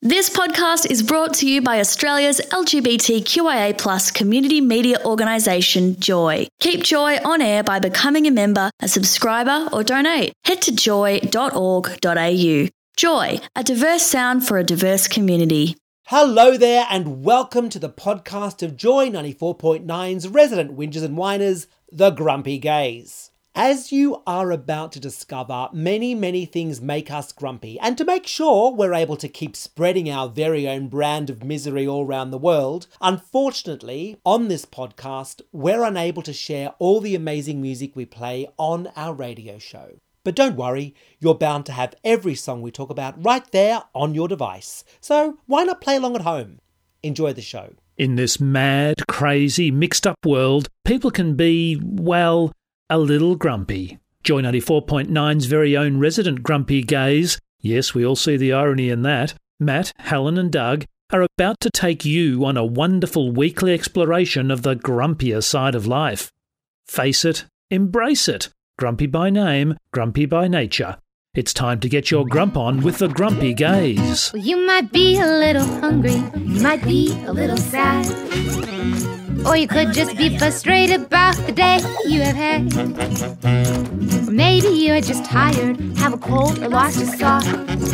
This podcast is brought to you by Australia's LGBTQIA+ community media organisation, Joy. Keep Joy on air by becoming a member, a subscriber or donate. Head to joy.org.au. Joy, a diverse sound for a diverse community. Hello there and welcome to the podcast of Joy 94.9's resident whingers and whiners, the Grumpy Gays. As you are about to discover, many things make us grumpy, and to make sure we're able to keep spreading our very own brand of misery all around the world, unfortunately, on this podcast, we're unable to share all the amazing music we play on our radio show. But don't worry, you're bound to have every song we talk about right there on your device. So why not play along at home? Enjoy the show. In this mad, crazy, mixed-up world, people can be, well, a little grumpy. Joy 94.9's very own resident Grumpy Gays, yes, we all see the irony in that, Matt, Helen and Doug, are about to take you on a wonderful weekly exploration of the grumpier side of life. Face it, embrace it. Grumpy by name, grumpy by nature. It's time to get your grump on with the Grumpy Gays. Well, you might be a little hungry, you might be a little sad, or you could just be frustrated about the day you have had. Or maybe you're just tired, have a cold or lost your sock,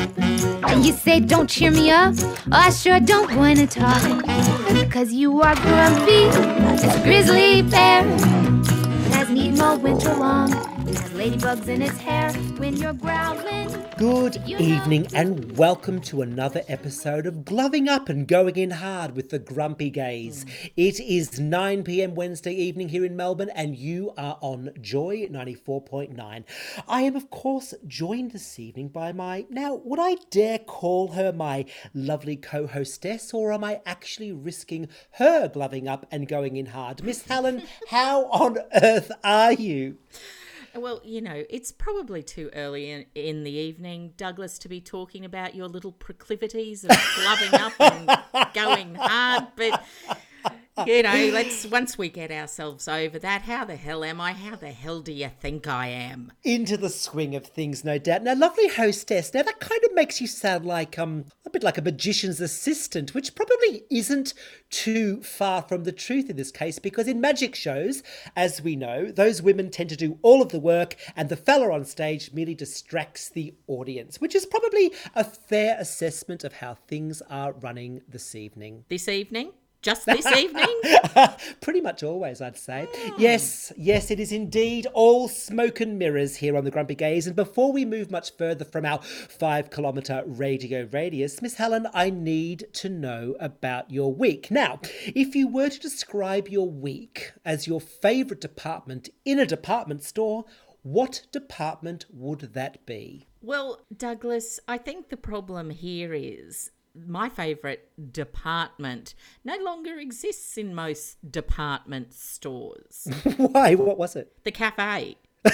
and you say, don't cheer me up, I sure don't want to talk. Because you are grumpy as a grizzly bear, hasn't eaten all winter long, has ladybugs in his hair when you're growling. Good evening and welcome to another episode of Gloving Up and Going In Hard with the Grumpy Gays. It is 9 p.m. Wednesday evening here in Melbourne and you are on Joy 94.9. I am of course joined this evening by would I dare call her my lovely co-hostess, or am I actually risking her gloving up and going in hard? Miss Helen, how on earth are you? Well, you know, it's probably too early in the evening, Douglas, to be talking about your little proclivities of gloving up and going hard. But, you know, once we get ourselves over that, how the hell am I? How the hell do you think I am? Into the swing of things, no doubt. Now, lovely hostess, now that kind of makes you sound like a bit like a magician's assistant, which probably isn't too far from the truth in this case, because in magic shows, as we know, those women tend to do all of the work and the fella on stage merely distracts the audience, which is probably a fair assessment of how things are running this evening. This evening? Just this evening? Pretty much always, I'd say. Yes, it is indeed all smoke and mirrors here on the Grumpy Gays. And before we move much further from our 5-kilometre radio radius, Miss Helen, I need to know about your week. Now, if you were to describe your week as your favourite department in a department store, what department would that be? Well, Douglas, I think the problem here is my favourite department no longer exists in most department stores. Why? What was it? The cafe.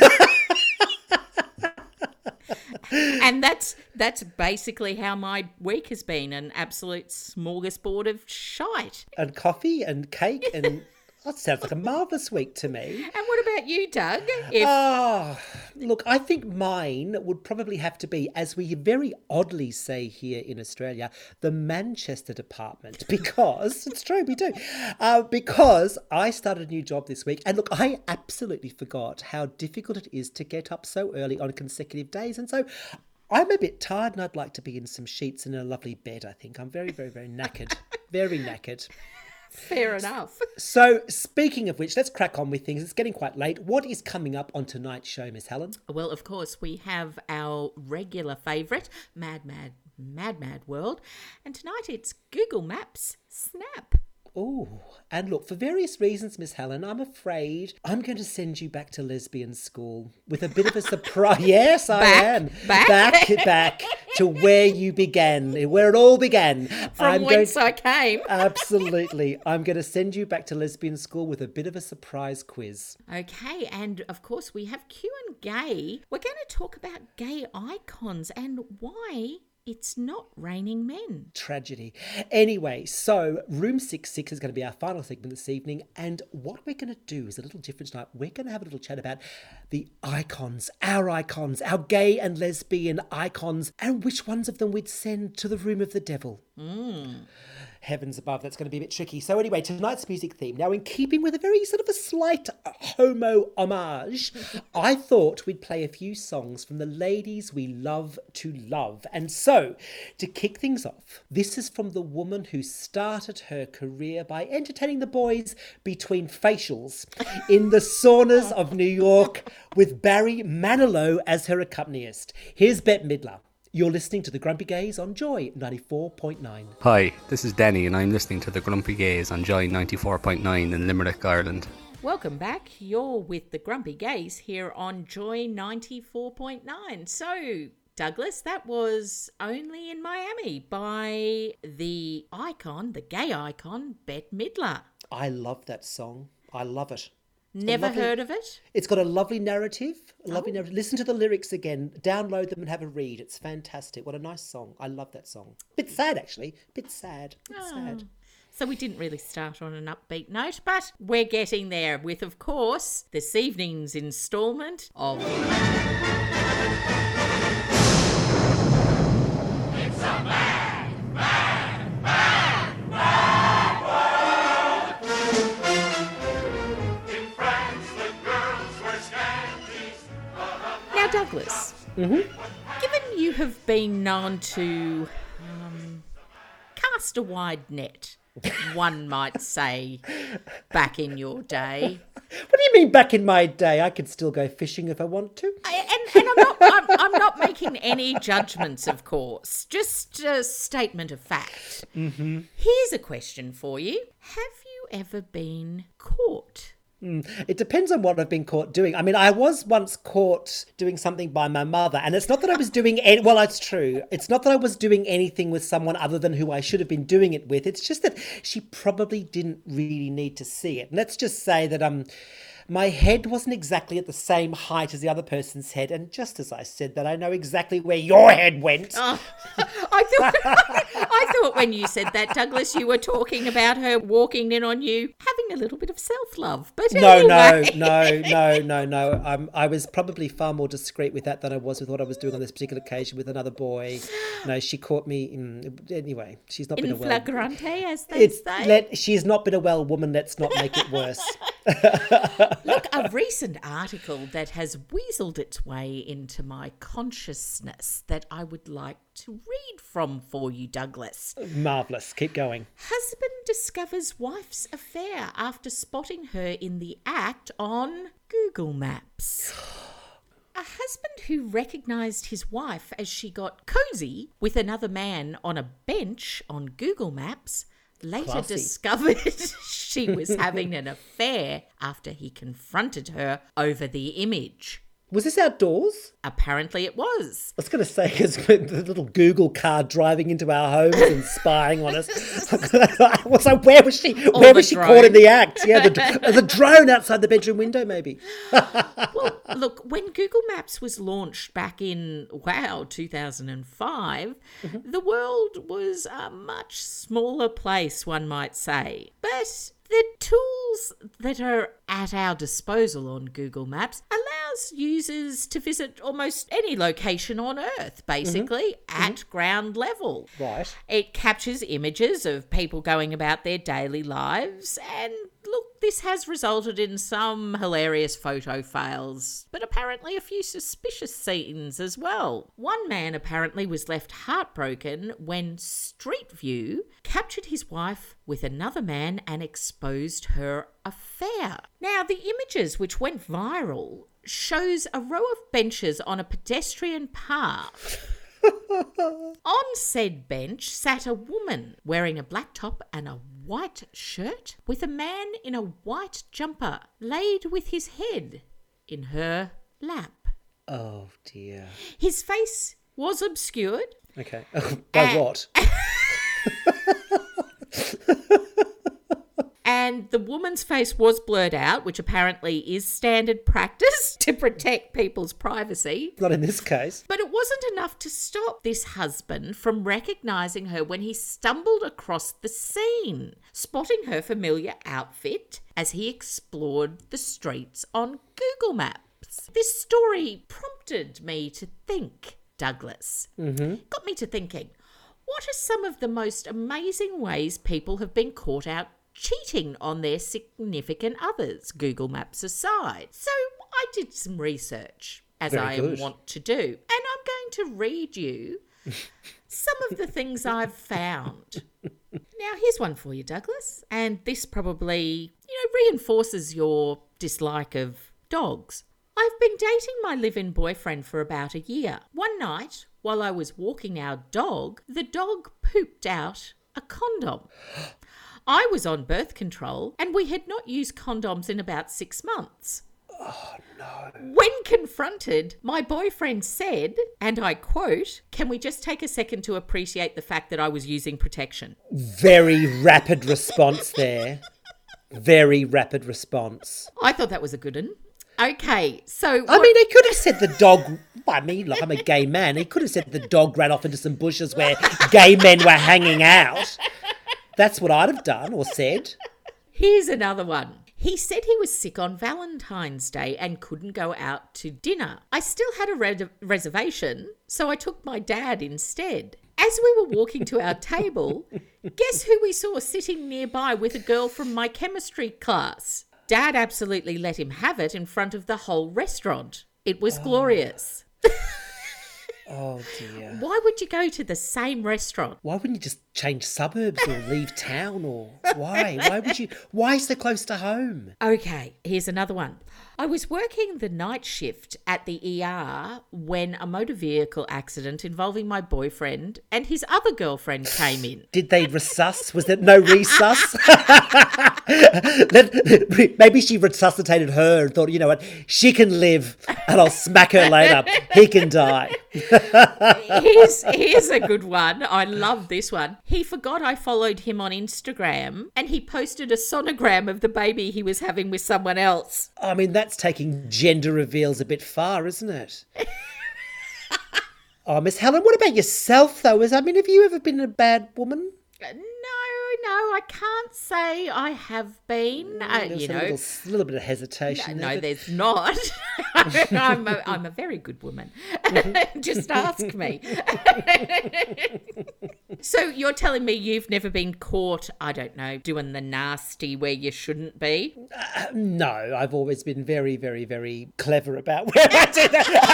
And that's basically how my week has been, an absolute smorgasbord of shite. And coffee and cake and... That sounds like a marvellous week to me. And what about you, Doug? Look, I think mine would probably have to be, as we very oddly say here in Australia, the Manchester department, because, it's true, we do, because I started a new job this week, and look, I absolutely forgot how difficult it is to get up so early on consecutive days, and so I'm a bit tired and I'd like to be in some sheets and in a lovely bed, I think. I'm very knackered, very knackered. Fair enough. So, speaking of which, let's crack on with things. It's getting quite late. What is coming up on tonight's show, Miss Helen? Well, of course, we have our regular favourite, Mad World. And tonight it's Google Maps Snap. Oh, and look, for various reasons, Miss Helen, I'm afraid I'm going to send you back to lesbian school with a bit of a surprise. Yes, I am. Back to where you began, where it all began. Whence I came. Absolutely. I'm going to send you back to lesbian school with a bit of a surprise quiz. Okay, and of course we have Q and Gay. We're going to talk about gay icons and why it's not raining men. Tragedy. Anyway, so Room 66 is going to be our final segment this evening. And what we're going to do is a little different tonight. We're going to have a little chat about the icons, our gay and lesbian icons, and which ones of them we'd send to the room of the devil. Heavens above, that's going to be a bit tricky. So anyway, tonight's music theme. Now, in keeping with a very sort of a slight homo homage, I thought we'd play a few songs from the ladies we love to love. And so, to kick things off, this is from the woman who started her career by entertaining the boys between facials in the saunas of New York with Barry Manilow as her accompanist. Here's Bette Midler. You're listening to The Grumpy Gays on Joy 94.9. Hi, this is Denny and I'm listening to The Grumpy Gays on Joy 94.9 in Limerick, Ireland. Welcome back. You're with the Grumpy Gays here on Joy 94.9. So, Douglas, that was Only in Miami by the icon, the gay icon, Bette Midler. I love that song. I love it. Never heard of it? It's got a lovely narrative. Listen to the lyrics again. Download them and have a read. It's fantastic. What a nice song. I love that song. Bit sad, actually. Bit sad. So we didn't really start on an upbeat note, but we're getting there with, of course, this evening's instalment of... It's a mad, mad, mad, mad world. In France, the girls wear scanties. Now, Douglas, given you have been known to cast a wide net, one might say, back in your day. What do you mean back in my day? I could still go fishing if I want to. And I'm not making any judgments, of course. Just a statement of fact. Mm-hmm. Here's a question for you. Have you ever been caught? It depends on what I've been caught doing. I mean, I was once caught doing something by my mother, and it's not that I was doing well, it's true. It's not that I was doing anything with someone other than who I should have been doing it with. It's just that she probably didn't really need to see it. And let's just say that my head wasn't exactly at the same height as the other person's head, and just as I said that, I know exactly where your head went. Oh, I thought when you said that, Douglas, you were talking about her walking in on you, having a little bit of self-love. But anyway. No. I was probably far more discreet with that than I was with what I was doing on this particular occasion with another boy. No, she caught me anyway. She's not been a well. In flagrante, as they say. She's not been a well woman. Let's not make it worse. Look, a recent article that has weaseled its way into my consciousness that I would like to read from for you, Douglas. Marvellous. Keep going. Husband discovers wife's affair after spotting her in the act on Google Maps. A husband who recognised his wife as she got cosy with another man on a bench on Google Maps later discovered she was having an affair after he confronted her over the image. Was this outdoors? Apparently it was. I was going to say, because the little Google car driving into our homes and spying on us. So where was she? Where was she caught in the act? Yeah, the drone outside the bedroom window, maybe. Well, look, when Google Maps was launched back in, 2005, the world was a much smaller place, one might say. But the tools that are at our disposal on Google Maps allows users to visit almost any location on Earth, basically, at ground level. Right. It captures images of people going about their daily lives, and look, this has resulted in some hilarious photo fails, but apparently a few suspicious scenes as well. One man apparently was left heartbroken when Street View captured his wife with another man and exposed her affair. Now, the images which went viral shows a row of benches on a pedestrian path. On said bench sat a woman wearing a black top and a white shirt with a man in a white jumper laid with his head in her lap. Oh, dear. His face was obscured. Okay. By what? And the woman's face was blurred out, which apparently is standard practice to protect people's privacy. Not in this case. But it wasn't enough to stop this husband from recognising her when he stumbled across the scene, spotting her familiar outfit as he explored the streets on Google Maps. This story prompted me to think, Douglas. Got me to thinking, what are some of the most amazing ways people have been caught out cheating on their significant others, Google Maps aside? So I did some research, as I want to do, and I'm going to read you some of the things I've found. Now, here's one for you, Douglas, and this probably, reinforces your dislike of dogs. I've been dating my live-in boyfriend for about a year. One night, while I was walking our dog, the dog pooped out a condom. I was on birth control and we had not used condoms in about 6 months. Oh, no. When confronted, my boyfriend said, and I quote, "Can we just take a second to appreciate the fact that I was using protection?" Very rapid response there. Very rapid response. I thought that was a good one. Okay, so... I mean, he could have said the dog... I mean, look, I'm a gay man. He could have said the dog ran off into some bushes where gay men were hanging out. That's what I'd have done or said. Here's another one. He said he was sick on Valentine's Day and couldn't go out to dinner. I still had a reservation, so I took my dad instead. As we were walking to our table, guess who we saw sitting nearby with a girl from my chemistry class? Dad absolutely let him have it in front of the whole restaurant. It was glorious. Oh, dear. Why would you go to the same restaurant? Why wouldn't you just change suburbs or leave town or why? Why so close to home? Okay, here's another one. I was working the night shift at the ER when a motor vehicle accident involving my boyfriend and his other girlfriend came in. Did they resus? Was there no resus? Maybe she resuscitated her and thought, you know what, she can live and I'll smack her later. He can die. Here's a good one. I love this one. He forgot I followed him on Instagram and he posted a sonogram of the baby he was having with someone else. I mean, that's taking gender reveals a bit far, isn't it? Oh, Miss Helen, what about yourself, though? Have you ever been a bad woman? No, I can't say I have been. There's a little bit of hesitation. No, there's not. I'm a very good woman. Just ask me. So you're telling me you've never been caught, I don't know, doing the nasty where you shouldn't be? No, I've always been very, very, very clever about where I do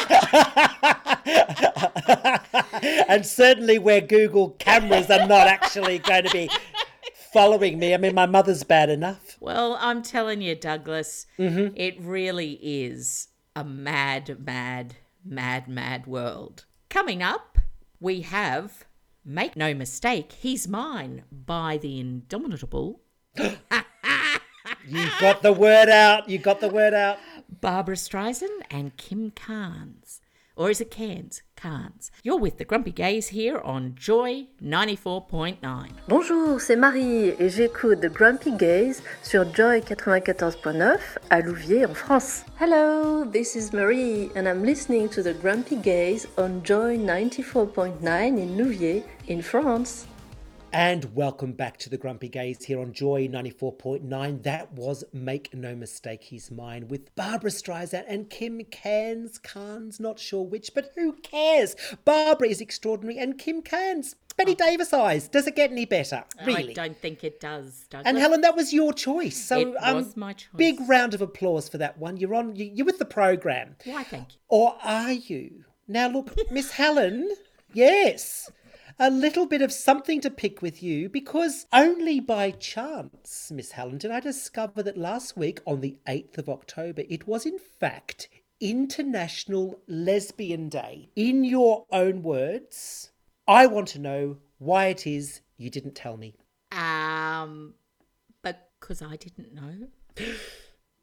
that. And certainly where Google cameras are not actually going to be following me. I mean, my mother's bad enough. Well, I'm telling you, Douglas, it really is a mad, mad, mad, mad world. Coming up, we have Make No Mistake, He's Mine by the Indomitable. You got the word out. Barbara Streisand and Kim Carnes. Or is it Cairns? Carnes. You're with the Grumpy Gays here on Joy 94.9. Bonjour, c'est Marie et j'écoute The Grumpy Gays sur Joy 94.9 à Louviers en France. Hello, this is Marie and I'm listening to The Grumpy Gays on Joy 94.9 in Louviers in France. And welcome back to the Grumpy Gays here on Joy 94.9. That was Make No Mistake, He's Mine with Barbara Streisand and Kim Carnes, not sure which, but who cares? Barbara is extraordinary and Kim Carnes, Betty Davis eyes. Does it get any better? Really? I don't think it does, Douglas. And Helen, that was your choice. So it was my choice. Big round of applause for that one. You're with the program. Why, thank you. Or are you? Now look, Miss Helen, yes. A little bit of something to pick with you because only by chance, Miss Helen, did I discover that last week on the 8th of October, it was in fact International Lesbian Day. In your own words, I want to know why it is you didn't tell me. Because I didn't know.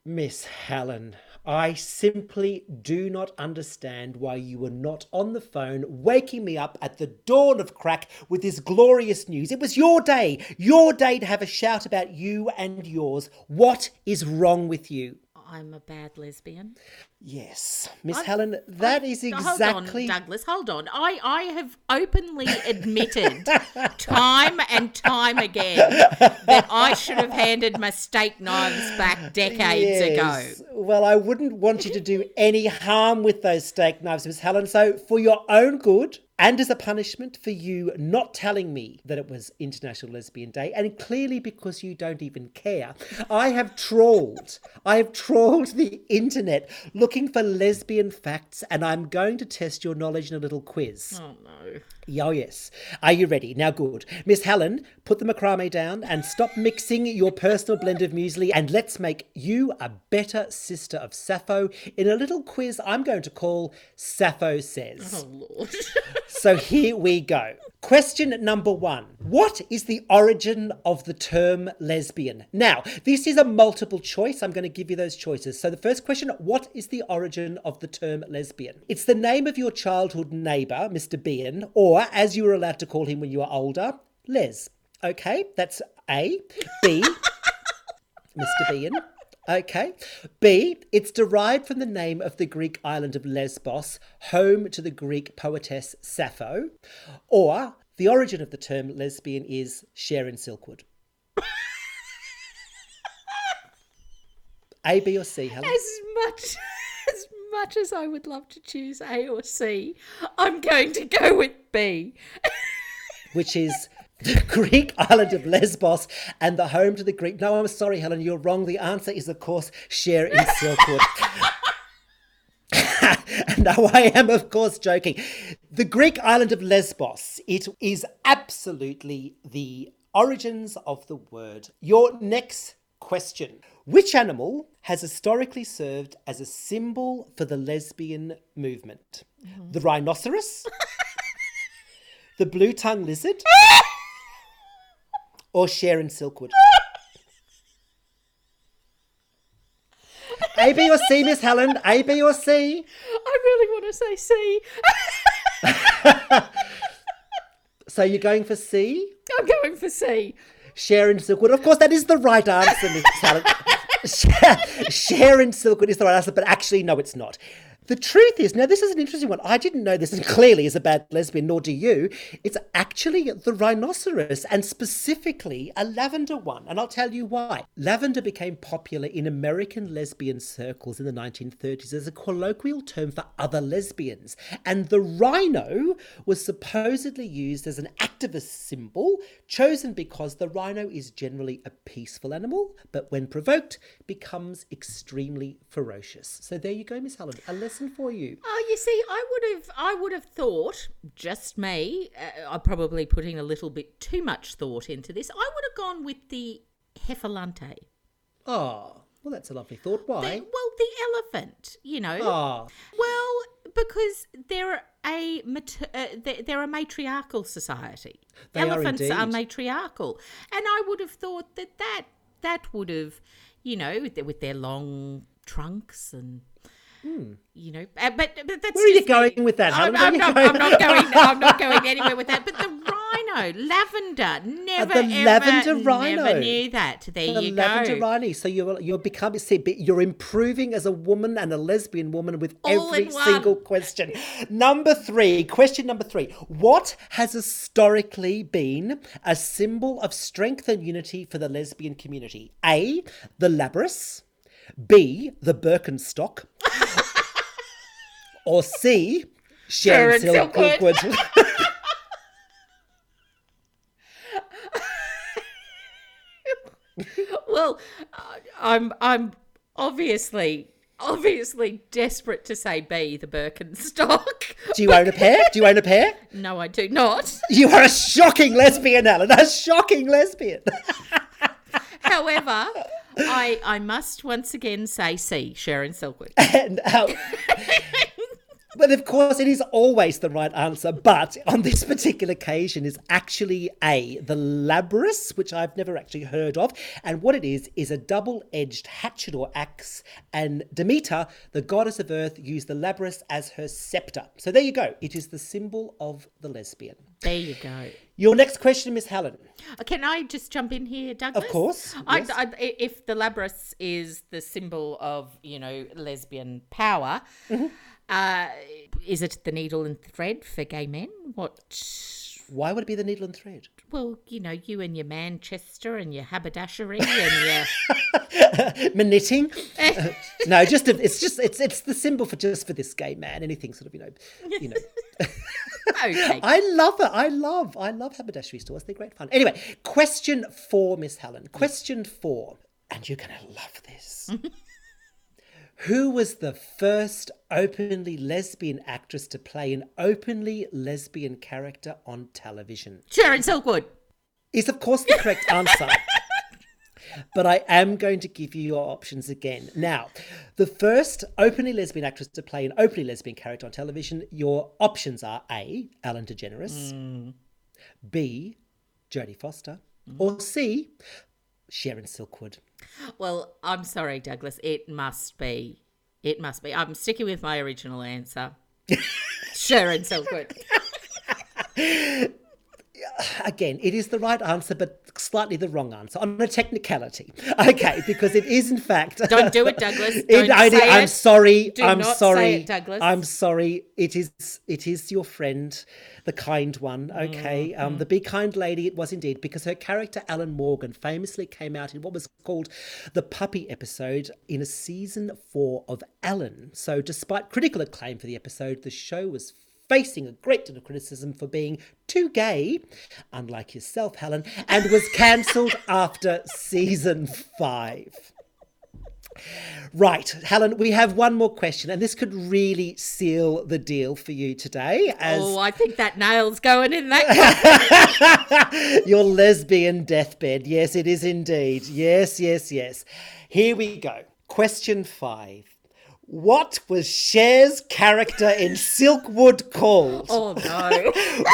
Miss Helen, I simply do not understand why you were not on the phone waking me up at the dawn of crack with this glorious news. It was your day to have a shout about you and yours. What is wrong with you? I'm a bad lesbian. Yes, Miss Helen, that is exactly... Hold on, Douglas, hold on. I have openly admitted time and time again that I should have handed my steak knives back decades ago. Well, I wouldn't want you to do any harm with those steak knives, Miss Helen. So for your own good and as a punishment for you not telling me that it was International Lesbian Day, and clearly because you don't even care, I have trawled the internet looking for lesbian facts, and I'm going to test your knowledge in a little quiz. Oh, no. Oh, yes. Are you ready? Now, good. Miss Helen, put the macrame down and stop mixing your personal blend of muesli, and let's make you a better sister of Sappho in a little quiz I'm going to call Sappho Says. Oh, Lord. So here we go. Question number 1. What is the origin of the term lesbian? Now, this is a multiple choice. I'm going to give you those choices. So the first question, what is the origin of the term lesbian? It's the name of your childhood neighbour, Mr. Bean, or as you were allowed to call him when you were older, Les. Okay, that's A. B, Mr. Bean. Okay. B, it's derived from the name of the Greek island of Lesbos, home to the Greek poetess Sappho. Or the origin of the term lesbian is Sharon Silkwood. A, B or C, Helen? As much as I would love to choose A or C, I'm going to go with B. Which is the Greek island of Lesbos and the home to the Greek... No, I'm sorry, Helen, you're wrong. The answer is, of course, Sharon Silkwood. No, I am, of course, joking. The Greek island of Lesbos, it is absolutely the origins of the word. Your next question. Which animal has historically served as a symbol for the lesbian movement? Mm-hmm. The rhinoceros? The blue-tongued lizard? Or Sharon Silkwood? A, B or C, Miss Helen? A, B or C? I really want to say C. So you're going for C? I'm going for C. Sharon Silkwood. Of course, that is the right answer, Miss Helen. Sharon Silkwood is the right answer, but actually, no, it's not. The truth is, now this is an interesting one. I didn't know this, and clearly as a bad lesbian, nor do you. It's actually the rhinoceros, and specifically a lavender one. And I'll tell you why. Lavender became popular in American lesbian circles in the 1930s as a colloquial term for other lesbians. And the rhino was supposedly used as an activist symbol, chosen because the rhino is generally a peaceful animal, but when provoked, becomes extremely ferocious. So there you go, Miss Helen. A lesson for you. Oh, you see, I would have thought, just me, I'm probably putting a little bit too much thought into this. I would have gone with the Heffalante. Oh, well, that's a lovely thought. Why? The elephant, you know. Oh. Well, because they're a matriarchal society. Elephants are matriarchal. And I would have thought that would have, you know, with their long trunks and... You know, but that's where are you going with that, Helen? I'm not going anywhere with that. But the rhino, lavender, never knew that. There you go. The lavender rhino. So you're becoming, you're improving as a woman and a lesbian woman with every single question. Question number 3. What has historically been a symbol of strength and unity for the lesbian community? A, the labrys. B, the Birkenstock. Or C, Sharon Silkwood. Well, I'm obviously desperate to say B, the Birkenstock. Do you own a pair? No, I do not. You are a shocking lesbian, Alan. A shocking lesbian. However, I must once again say C, Sharon Silkwood. But of course, it is always the right answer. But on this particular occasion is actually A, the labrys, which I've never actually heard of. And what it is a double-edged hatchet or axe. And Demeter, the goddess of earth, used the labrys as her scepter. So there you go. It is the symbol of the lesbian. There you go. Your next question, Miss Helen. Can I just jump in here, Douglas? Of course. Yes. If the labrys is the symbol of, lesbian power, is it the needle and thread for gay men? Why would it be the needle and thread? Well, you and your Manchester and your haberdashery and your knitting. No, it's the symbol for this gay man. Anything sort of, Okay. I love it. I love haberdashery stores. They're great fun. Anyway, question 4, Miss Helen. Question 4, and you're going to love this. Who was the first openly lesbian actress to play an openly lesbian character on television? Sharon Silkwood. Is, of course, the correct answer. But I am going to give you your options again. Now, the first openly lesbian actress to play an openly lesbian character on television, your options are A, Ellen DeGeneres, B, Jodie Foster, or C, Sharon Silkwood. Well, I'm sorry, Douglas. It must be. I'm sticking with my original answer. Sharon Silkwood. Again, it is the right answer, but slightly the wrong answer on a technicality. Okay, because it is in fact. Don't do it, Douglas. I'm sorry. I'm sorry. Say it, Douglas. I'm sorry. It is your friend, the kind one. Okay, the Be Kind lady. It was indeed, because her character Alan Morgan famously came out in what was called the Puppy episode in a season 4 of Ellen. So, despite critical acclaim for the episode, the show was facing a great deal of criticism for being too gay, unlike yourself, Helen, and was cancelled after season 5. Right, Helen, we have one more question, and this could really seal the deal for you today. I think that nail's going in that. Your lesbian deathbed. Yes, it is indeed. Yes. Here we go. Question 5. What was Cher's character in Silkwood called? Oh, no.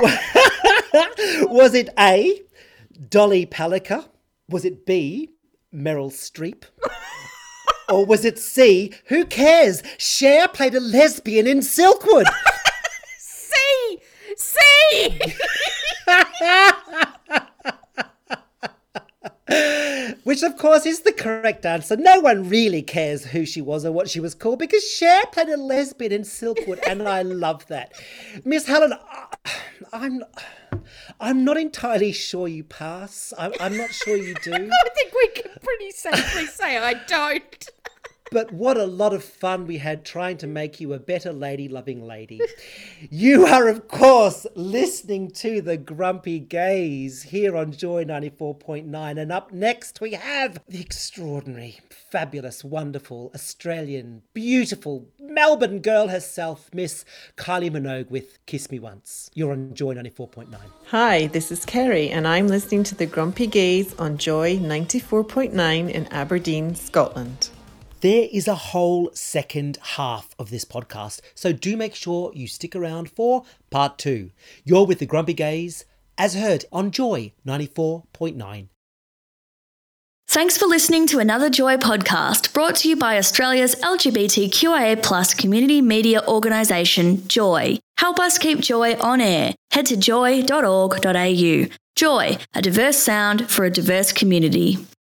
Was it A, Dolly Paliker? Was it B, Meryl Streep? Or was it C, who cares? Cher played a lesbian in Silkwood. C! Which, of course, is the correct answer. No one really cares who she was or what she was called, because Cher played a lesbian in Silkwood, and I love that. Miss Helen, I'm not entirely sure you pass. I'm not sure you do. I think we can pretty safely say I don't. But what a lot of fun we had trying to make you a better lady-loving lady. You are, of course, listening to The Grumpy Gays here on Joy 94.9. And up next we have the extraordinary, fabulous, wonderful, Australian, beautiful Melbourne girl herself, Miss Kylie Minogue with Kiss Me Once. You're on Joy 94.9. Hi, this is Kerry, and I'm listening to The Grumpy Gays on Joy 94.9 in Aberdeen, Scotland. There is a whole second half of this podcast, so do make sure you stick around for part 2. You're with the Grumpy Gays, as heard on Joy 94.9. Thanks for listening to another Joy podcast brought to you by Australia's LGBTQIA+ community media organisation, Joy. Help us keep Joy on air. Head to joy.org.au. Joy, a diverse sound for a diverse community.